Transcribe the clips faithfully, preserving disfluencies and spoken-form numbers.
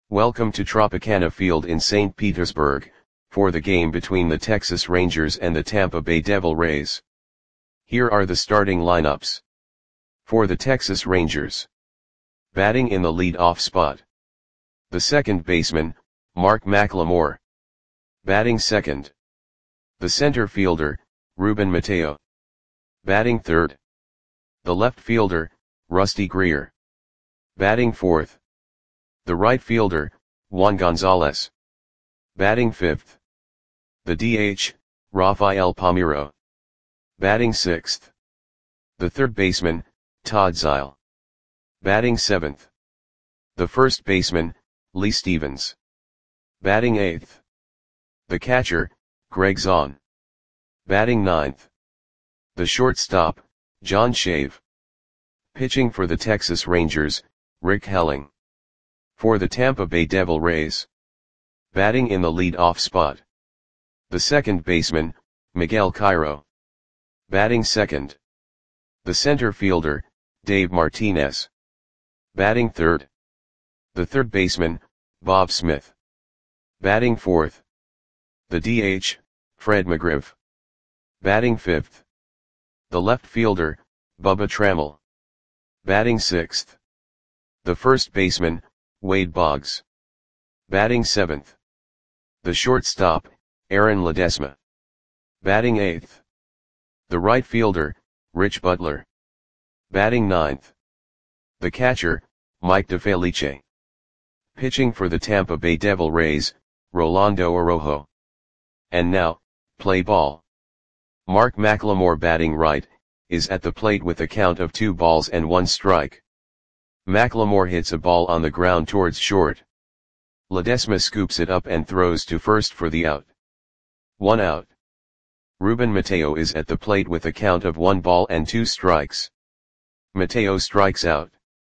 Welcome to Tropicana Field in Saint Petersburg, for the game between the Texas Rangers and the Tampa Bay Devil Rays. Here are the starting lineups. For the Texas Rangers. Batting in the lead-off spot. The second baseman, Mark McLemore. Batting second. The center fielder, Ruben Mateo. Batting third. The left fielder, Rusty Greer. Batting fourth. The right fielder, Juan Gonzalez. Batting fifth. The D H, Rafael Palmeiro. Batting sixth. The third baseman, Todd Zeile. Batting seventh. The first baseman, Lee Stevens. Batting eighth. The catcher, Greg Zaun. Batting ninth. The shortstop, John Shave. Pitching for the Texas Rangers, Rick Helling. For the Tampa Bay Devil Rays. Batting in the lead-off spot. The second baseman, Miguel Cairo. Batting second. The center fielder, Dave Martinez. Batting third. The third baseman, Bob Smith. Batting fourth. The D H, Fred McGriff. Batting fifth. The left fielder, Bubba Trammell. Batting sixth. The first baseman, Wade Boggs. Batting seventh. The shortstop, Aaron Ledesma. Batting eighth. The right fielder, Rich Butler. Batting ninth. The catcher, Mike DeFelice. Pitching for the Tampa Bay Devil Rays, Rolando Araujo. And now, play ball. Mark McLemore batting right, is at the plate with a count of two balls and one strike. McLemore hits a ball on the ground towards short. Ledesma scoops it up and throws to first for the out. One out. Ruben Mateo is at the plate with a count of one ball and two strikes. Mateo strikes out.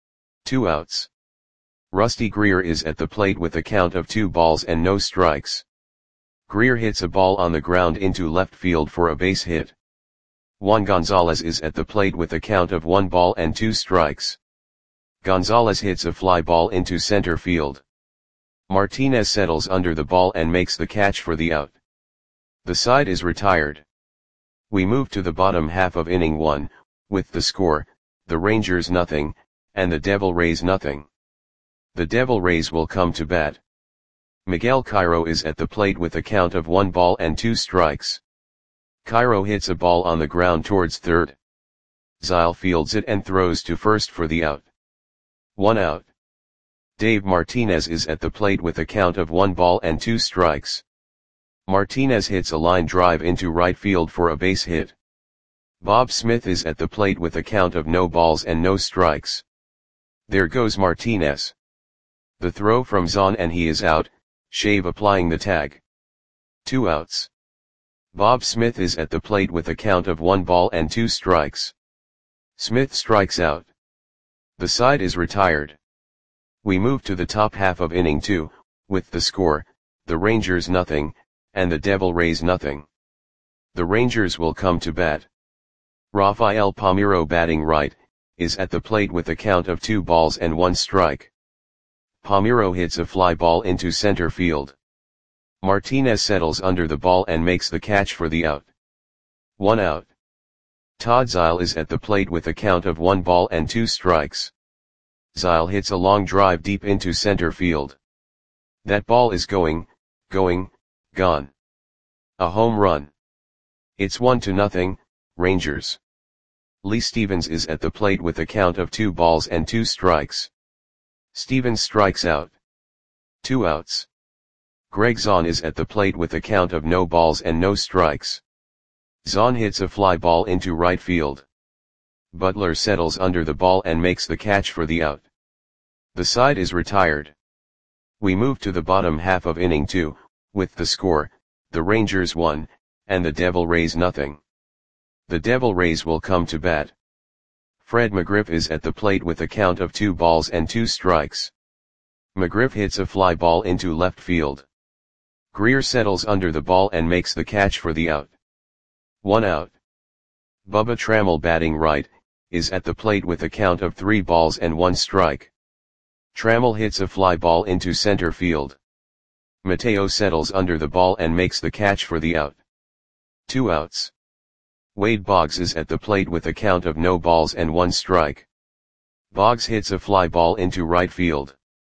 Two outs. Rusty Greer is at the plate with a count of two balls and no strikes. Greer hits a ball on the ground into left field for a base hit. Juan Gonzalez is at the plate with a count of one ball and two strikes. Gonzalez hits a fly ball into center field. Martinez settles under the ball and makes the catch for the out. The side is retired. We move to the bottom half of inning one, with the score, the Rangers nothing, and the Devil Rays nothing. The Devil Rays will come to bat. Miguel Cairo is at the plate with a count of one ball and two strikes. Cairo hits a ball on the ground towards third. Zeile fields it and throws to first for the out. One out. Dave Martinez is at the plate with a count of one ball and two strikes. Martinez hits a line drive into right field for a base hit. Bob Smith is at the plate with a count of no balls and no strikes. There goes Martinez. The throw from Zaun and he is out, Shave applying the tag. Two outs. Bob Smith is at the plate with a count of one ball and two strikes. Smith strikes out. The side is retired. We move to the top half of inning two, with the score, the Rangers nothing, and the Devil Rays nothing. The Rangers will come to bat. Rafael Palmeiro batting right, is at the plate with a count of two balls and one strike. Palmeiro hits a fly ball into center field. Martinez settles under the ball and makes the catch for the out. One out. Todd Zeile is at the plate with a count of one ball and two strikes. Zeile hits a long drive deep into center field. That ball is going, going, gone. A home run. It's one to nothing, Rangers. Lee Stevens is at the plate with a count of two balls and two strikes. Stevens strikes out. Two outs. Greg Zaun is at the plate with a count of no balls and no strikes. Zaun hits a fly ball into right field. Butler settles under the ball and makes the catch for the out. The side is retired. We move to the bottom half of inning two, with the score, the Rangers one, and the Devil Rays nothing. The Devil Rays will come to bat. Fred McGriff is at the plate with a count of two balls and two strikes. McGriff hits a fly ball into left field. Greer settles under the ball and makes the catch for the out. One out. Bubba Trammell batting right, is at the plate with a count of three balls and one strike. Trammell hits a fly ball into center field. Mateo settles under the ball and makes the catch for the out. Two outs. Wade Boggs is at the plate with a count of no balls and one strike. Boggs hits a fly ball into right field.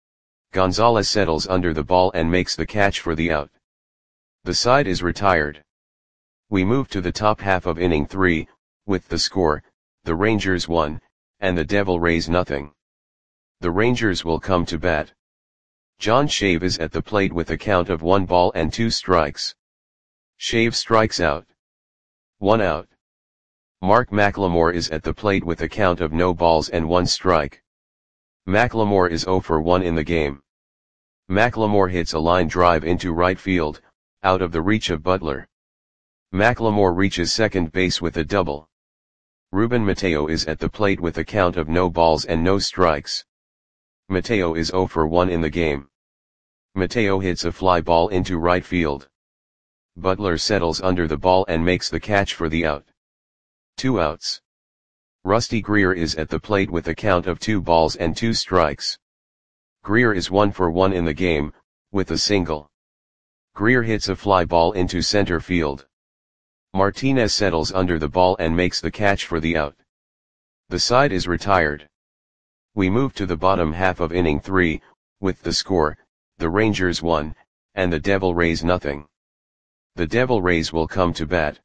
Gonzalez settles under the ball and makes the catch for the out. The side is retired. We move to the top half of inning three, with the score, the Rangers one, and the Devil Rays nothing. The Rangers will come to bat. John Shave is at the plate with a count of one ball and two strikes. Shave strikes out. One out. Mark McLemore is at the plate with a count of no balls and one strike. McLemore is oh for one in the game. McLemore hits a line drive into right field, out of the reach of Butler. McLemore reaches second base with a double. Ruben Mateo is at the plate with a count of no balls and no strikes. Mateo is oh for one in the game. Mateo hits a fly ball into right field. Butler settles under the ball and makes the catch for the out. Two outs. Rusty Greer is at the plate with a count of two balls and two strikes. Greer is one for one in the game, with a single. Greer hits a fly ball into center field. Martinez settles under the ball and makes the catch for the out. The side is retired. We move to the bottom half of inning three, with the score, the Rangers one, and the Devil Rays nothing. The Devil Rays will come to bat.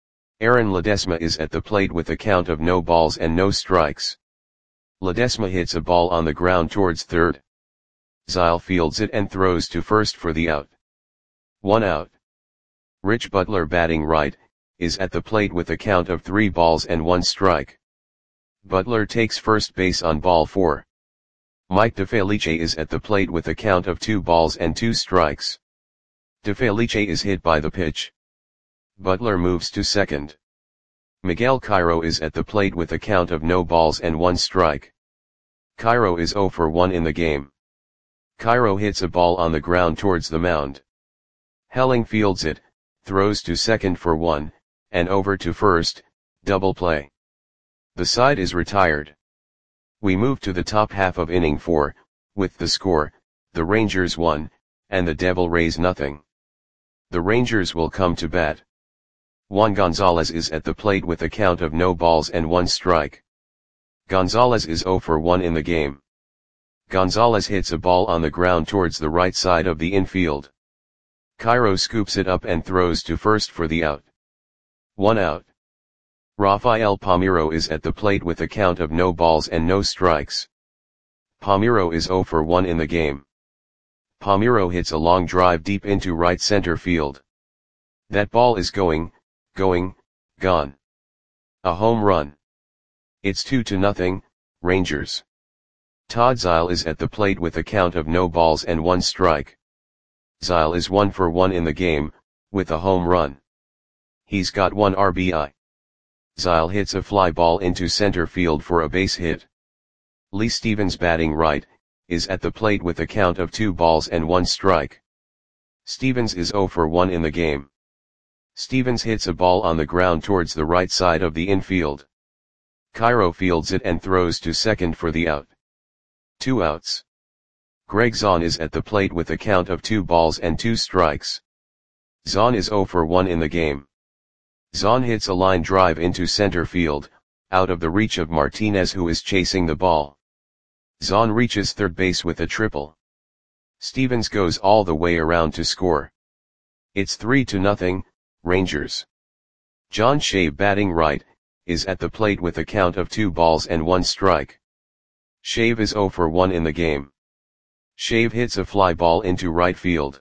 Aaron Ledesma is at the plate with a count of no balls and no strikes. Ledesma hits a ball on the ground towards third. Zile fields it and throws to first for the out. One out. Rich Butler, batting right, is at the plate with a count of three balls and one strike. Butler takes first base on ball four. Mike DeFelice is at the plate with a count of two balls and two strikes. DeFelice is hit by the pitch. Butler moves to second. Miguel Cairo is at the plate with a count of no balls and one strike. Cairo is oh for one in the game. Cairo hits a ball on the ground towards the mound. Helling fields it, throws to second for one, and over to first, double play. The side is retired. We move to the top half of inning four, with the score, the Rangers one, and the Devil Rays nothing. The Rangers will come to bat. Juan Gonzalez is at the plate with a count of no balls and one strike. Gonzalez is oh for one in the game. Gonzalez hits a ball on the ground towards the right side of the infield. Cairo scoops it up and throws to first for the out. One out. Rafael Palmeiro is at the plate with a count of no balls and no strikes. Palmeiro is oh for one in the game. Palmeiro hits a long drive deep into right center field. That ball is going, going, gone. A home run. It's two to nothing, Rangers. Todd Zile is at the plate with a count of no balls and one strike. Zile is one for one in the game, with a home run. He's got one R B I. Zile hits a fly ball into center field for a base hit. Lee Stevens, batting right, is at the plate with a count of two balls and one strike. Stevens is oh for one in the game. Stevens hits a ball on the ground towards the right side of the infield. Cairo fields it and throws to second for the out. Two outs. Greg Zahn is at the plate with a count of two balls and two strikes. Zahn is oh for one in the game. Zahn hits a line drive into center field, out of the reach of Martinez, who is chasing the ball. Zahn reaches third base with a triple. Stevens goes all the way around to score. It's three to nothing, Rangers. John Shave, batting right, is at the plate with a count of two balls and one strike. Shave is oh for one in the game. Shave hits a fly ball into right field.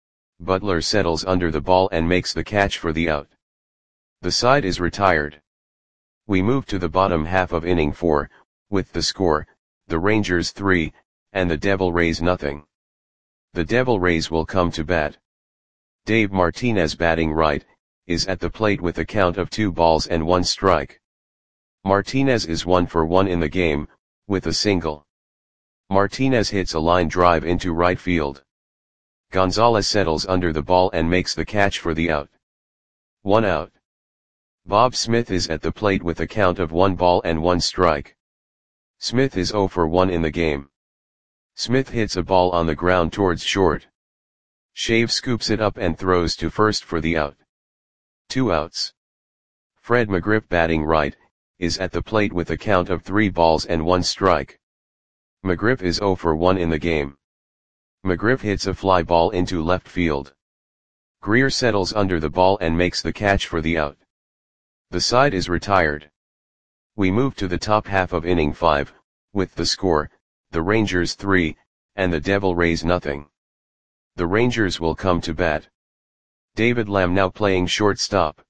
Butler settles under the ball and makes the catch for the out. The side is retired. We move to the bottom half of inning four, with the score, the Rangers three, and the Devil Rays nothing. The Devil Rays will come to bat. Dave Martinez, batting right, is at the plate with a count of two balls and one strike. Martinez is one for one in the game, with a single. Martinez hits a line drive into right field. Gonzalez settles under the ball and makes the catch for the out. One out. Bob Smith is at the plate with a count of one ball and one strike. Smith is oh for one in the game. Smith hits a ball on the ground towards short. Shave scoops it up and throws to first for the out. Two outs. Fred McGriff, batting right, is at the plate with a count of three balls and one strike. McGriff is oh for one in the game. McGriff hits a fly ball into left field. Greer settles under the ball and makes the catch for the out. The side is retired. We move to the top half of inning five, with the score, the Rangers three, and the Devil Rays nothing. The Rangers will come to bat. David Lamb now playing shortstop.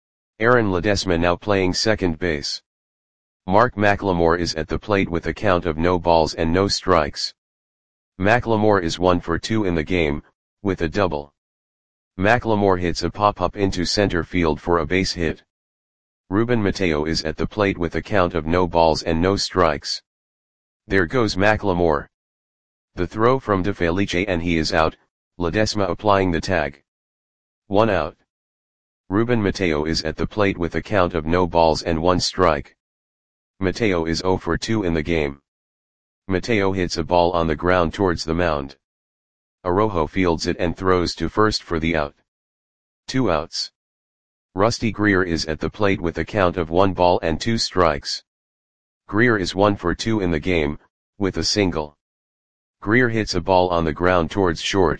Aaron Ledesma now playing second base. Mark McLemore is at the plate with a count of no balls and no strikes. McLemore is one for two in the game, with a double. McLemore hits a pop-up into center field for a base hit. Ruben Mateo is at the plate with a count of no balls and no strikes. There goes McLemore. The throw from DeFelice and he is out, Ledesma applying the tag. One out. Ruben Mateo is at the plate with a count of no balls and one strike. Mateo is oh for two in the game. Mateo hits a ball on the ground towards the mound. Araujo fields it and throws to first for the out. Two outs. Rusty Greer is at the plate with a count of one ball and two strikes. Greer is one for two in the game, with a single. Greer hits a ball on the ground towards short.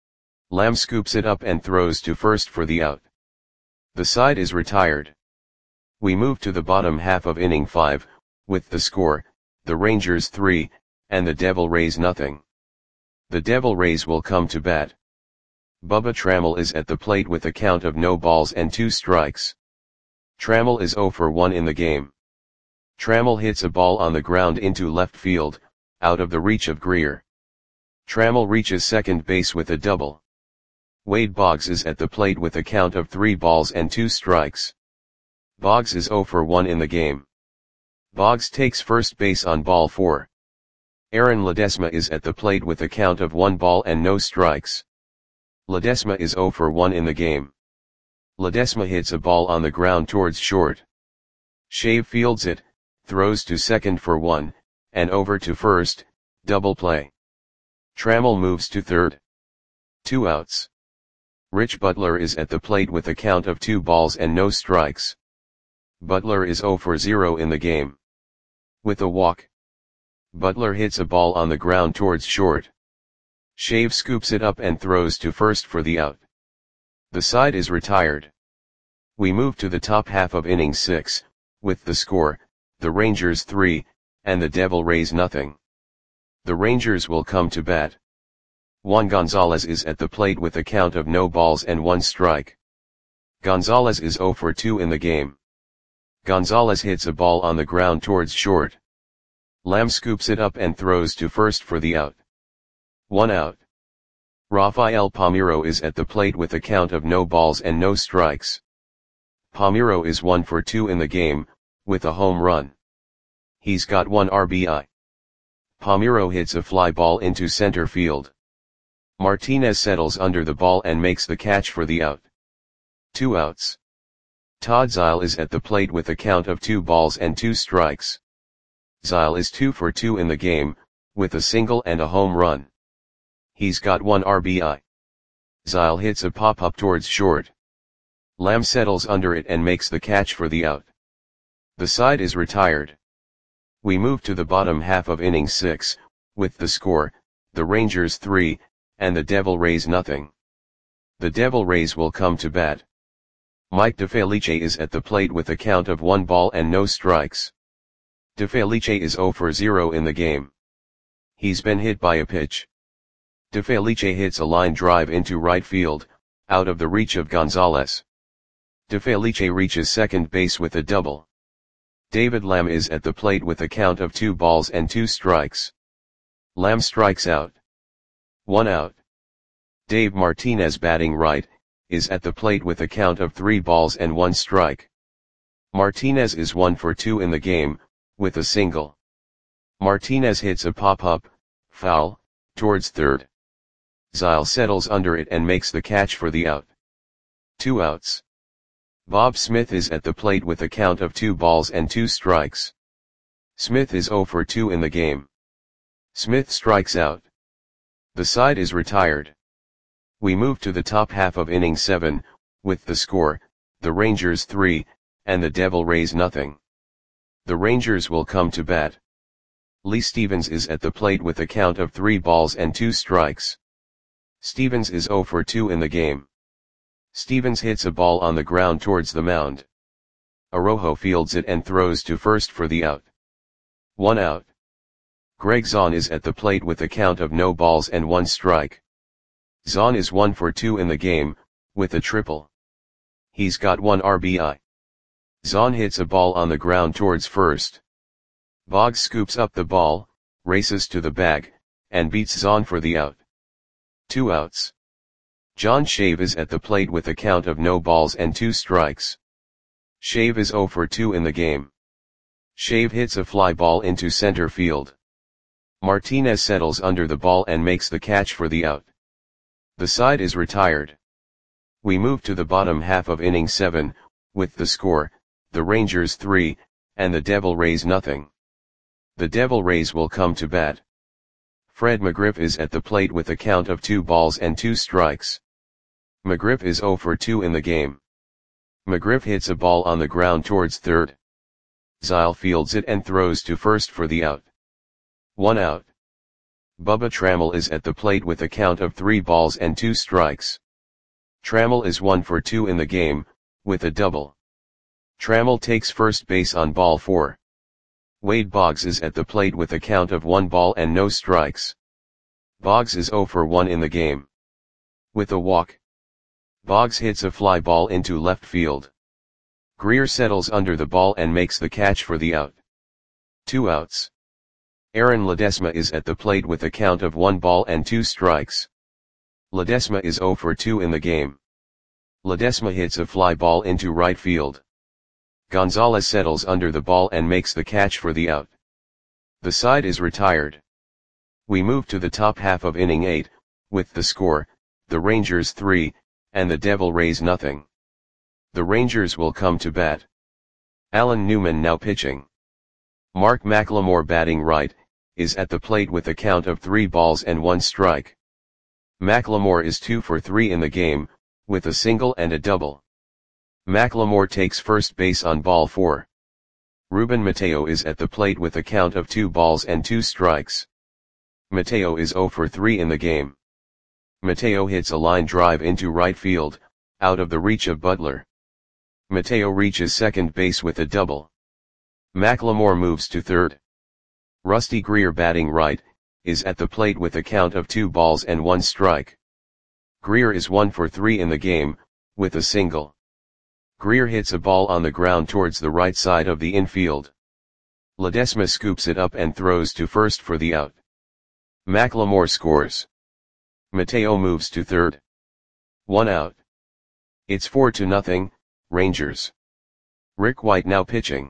Lamb scoops it up and throws to first for the out. The side is retired. We move to the bottom half of inning five, with the score, the Rangers three, and the Devil Rays nothing. The Devil Rays will come to bat. Bubba Trammell is at the plate with a count of no balls and two strikes. Trammell is oh for one in the game. Trammell hits a ball on the ground into left field, out of the reach of Greer. Trammell reaches second base with a double. Wade Boggs is at the plate with a count of three balls and two strikes. Boggs is oh for one in the game. Boggs takes first base on ball four. Aaron Ledesma is at the plate with a count of one ball and no strikes. Ledesma is oh for one in the game. Ledesma hits a ball on the ground towards short. Shave fields it, throws to second for one, and over to first, double play. Trammell moves to third. Two outs. Rich Butler is at the plate with a count of two balls and no strikes. Butler is oh for zero in the game. With a walk. Butler hits a ball on the ground towards short. Shave scoops it up and throws to first for the out. The side is retired. We move to the top half of inning six, with the score, the Rangers three, and the Devil Rays nothing. The Rangers will come to bat. Juan Gonzalez is at the plate with a count of no balls and one strike. Gonzalez is oh for two in the game. Gonzalez hits a ball on the ground towards short. Lamb scoops it up and throws to first for the out. One out. Rafael Palmeiro is at the plate with a count of no balls and no strikes. Palmeiro is one for two in the game, with a home run. He's got one R B I. Palmeiro hits a fly ball into center field. Martinez settles under the ball and makes the catch for the out. Two outs. Todd Zeile is at the plate with a count of two balls and two strikes. Zeile is two for two in the game, with a single and a home run. He's got one R B I. Zeile hits a pop-up towards short. Lamb settles under it and makes the catch for the out. The side is retired. We move to the bottom half of inning six, with the score, the Rangers three, and the Devil Rays nothing. The Devil Rays will come to bat. Mike DeFelice is at the plate with a count of one ball and no strikes. DeFelice is oh for zero in the game. He's been hit by a pitch. DeFelice hits a line drive into right field, out of the reach of Gonzalez. DeFelice reaches second base with a double. David Lamb is at the plate with a count of two balls and two strikes. Lamb strikes out. One out. Dave Martinez, batting right, is at the plate with a count of three balls and one strike. Martinez is one for two in the game, with a single. Martinez hits a pop-up, foul, towards third. Zeile settles under it and makes the catch for the out. Two outs. Bob Smith is at the plate with a count of two balls and two strikes. Smith is oh for two in the game. Smith strikes out. The side is retired. We move to the top half of inning seven, with the score, the Rangers three, and the Devil Rays nothing. The Rangers will come to bat. Lee Stevens is at the plate with a count of three balls and two strikes. Stevens is oh for two in the game. Stevens hits a ball on the ground towards the mound. Araujo fields it and throws to first for the out. One out. Greg Zaun is at the plate with a count of no balls and one strike. Zaun is one for two in the game, with a triple. He's got one R B I. Zaun hits a ball on the ground towards first. Boggs scoops up the ball, races to the bag, and beats Zaun for the out. Two outs. John Shave is at the plate with a count of no balls and two strikes. Shave is oh for two in the game. Shave hits a fly ball into center field. Martinez settles under the ball and makes the catch for the out. The side is retired. We move to the bottom half of inning seven, with the score, the Rangers three, and the Devil Rays nothing. The Devil Rays will come to bat. Fred McGriff is at the plate with a count of two balls and two strikes. McGriff is oh for two in the game. McGriff hits a ball on the ground towards third. Zile fields it and throws to first for the out. One out. Bubba Trammell is at the plate with a count of three balls and two strikes. Trammell is one for two in the game, with a double. Trammell takes first base on ball four. Wade Boggs is at the plate with a count of one ball and no strikes. Boggs is oh for one in the game. With a walk. Boggs hits a fly ball into left field. Greer settles under the ball and makes the catch for the out. Two outs. Aaron Ledesma is at the plate with a count of one ball and two strikes. Ledesma is oh for two in the game. Ledesma hits a fly ball into right field. Gonzalez settles under the ball and makes the catch for the out. The side is retired. We move to the top half of inning eight, with the score, the Rangers three, and the Devil Rays nothing. The Rangers will come to bat. Alan Newman now pitching. Mark McLemore batting right, is at the plate with a count of three balls and one strike. McLemore is two for three in the game, with a single and a double. McLemore takes first base on ball four. Ruben Mateo is at the plate with a count of two balls and two strikes. Mateo is oh for three in the game. Mateo hits a line drive into right field, out of the reach of Butler. Mateo reaches second base with a double. McLemore moves to third. Rusty Greer batting right, is at the plate with a count of two balls and one strike. Greer is one for three in the game, with a single. Greer hits a ball on the ground towards the right side of the infield. Ledesma scoops it up and throws to first for the out. McLemore scores. Mateo moves to third. One out. It's four to nothing, Rangers. Rick White now pitching.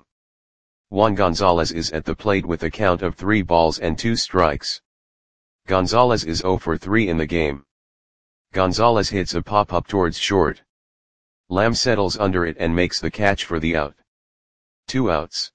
Juan Gonzalez is at the plate with a count of three balls and two strikes. Gonzalez is oh for three in the game. Gonzalez hits a pop-up towards short. Lamb settles under it and makes the catch for the out. Two outs.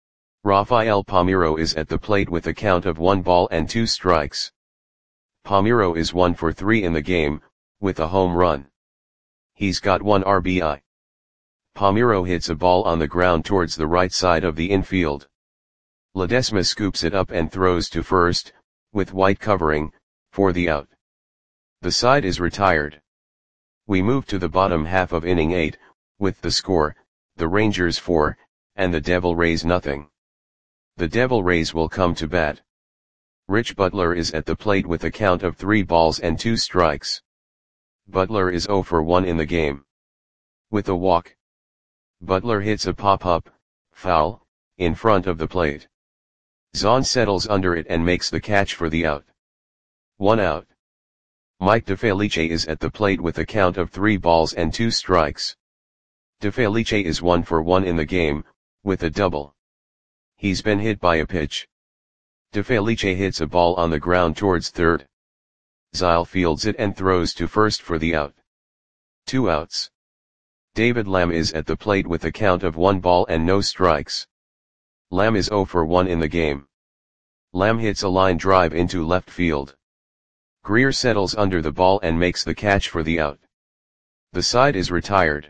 Rafael Palmeiro is at the plate with a count of one ball and two strikes. Palmeiro is one for three in the game, with a home run. He's got one R B I. Palmeiro hits a ball on the ground towards the right side of the infield. Ledesma scoops it up and throws to first, with White covering, for the out. The side is retired. We move to the bottom half of inning eight, with the score, the Rangers four, and the Devil Rays nothing. The Devil Rays will come to bat. Rich Butler is at the plate with a count of three balls and two strikes. Butler is oh for one in the game. With a walk. Butler hits a pop-up, foul, in front of the plate. Zaun settles under it and makes the catch for the out. One out. Mike DeFelice is at the plate with a count of three balls and two strikes. DeFelice is one for one in the game, with a double. He's been hit by a pitch. DeFelice hits a ball on the ground towards third. Zile fields it and throws to first for the out. Two outs. David Lamb is at the plate with a count of one ball and no strikes. Lamb is oh for one in the game. Lamb hits a line drive into left field. Greer settles under the ball and makes the catch for the out. The side is retired.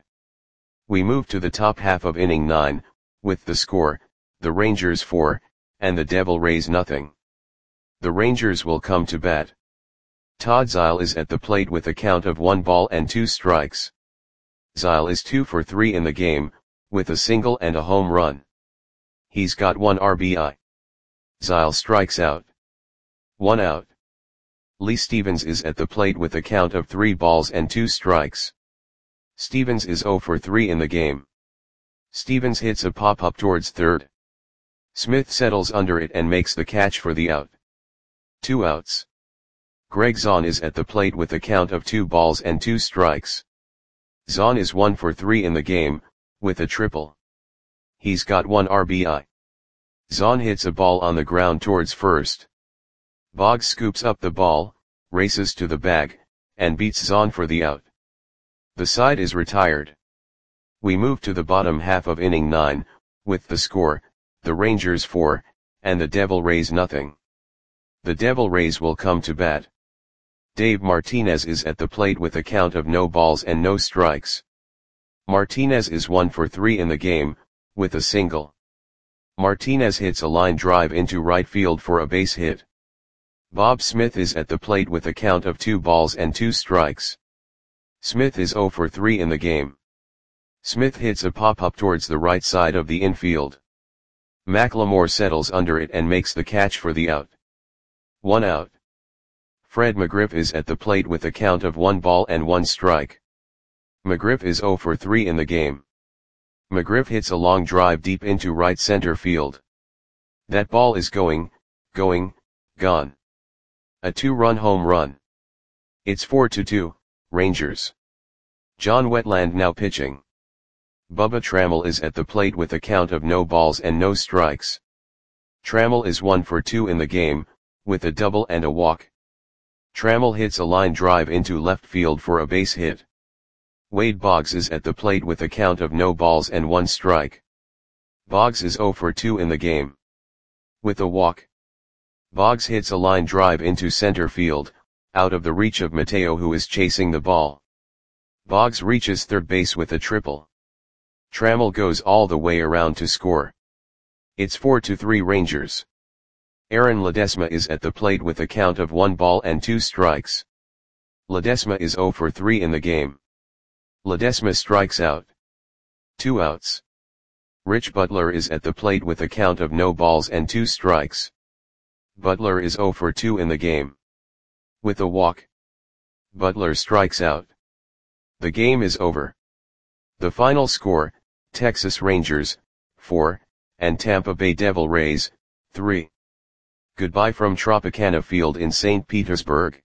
We move to the top half of inning nine, with the score, the Rangers four, and the Devil Rays nothing. The Rangers will come to bat. Todd Zeile is at the plate with a count of one ball and two strikes. Zeile is two for three in the game, with a single and a home run. He's got one R B I. Zeile strikes out. One out. Lee Stevens is at the plate with a count of three balls and two strikes. Stevens is zero for three in the game. Stevens hits a pop-up towards third. Smith settles under it and makes the catch for the out. Two outs. Greg Zaun is at the plate with a count of two balls and two strikes. Zaun is one for three in the game, with a triple. He's got one R B I. Zaun hits a ball on the ground towards first. Boggs scoops up the ball, races to the bag, and beats Zaun for the out. The side is retired. We move to the bottom half of inning nine, with the score, the Rangers four, and the Devil Rays nothing. The Devil Rays will come to bat. Dave Martinez is at the plate with a count of no balls and no strikes. Martinez is one for three in the game, with a single. Martinez hits a line drive into right field for a base hit. Bob Smith is at the plate with a count of two balls and two strikes. Smith is zero for three in the game. Smith hits a pop-up towards the right side of the infield. McLemore settles under it and makes the catch for the out. One out. Fred McGriff is at the plate with a count of one ball and one strike. McGriff is zero for three in the game. McGriff hits a long drive deep into right center field. That ball is going, going, gone. A two-run home run. It's four to two, Rangers. John Wetland now pitching. Bubba Trammell is at the plate with a count of no balls and no strikes. Trammell is one for two in the game, with a double and a walk. Trammell hits a line drive into left field for a base hit. Wade Boggs is at the plate with a count of no balls and one strike. Boggs is zero for two in the game. With a walk. Boggs hits a line drive into center field, out of the reach of Mateo, who is chasing the ball. Boggs reaches third base with a triple. Trammell goes all the way around to score. It's four to three Rangers. Aaron Ledesma is at the plate with a count of one ball and two strikes. Ledesma is zero for three in the game. Ledesma strikes out. Two outs. Rich Butler is at the plate with a count of no balls and two strikes. Butler is zero for two in the game. With a walk. Butler strikes out. The game is over. The final score, Texas Rangers, four, and Tampa Bay Devil Rays, three. Goodbye from Tropicana Field in Saint Petersburg.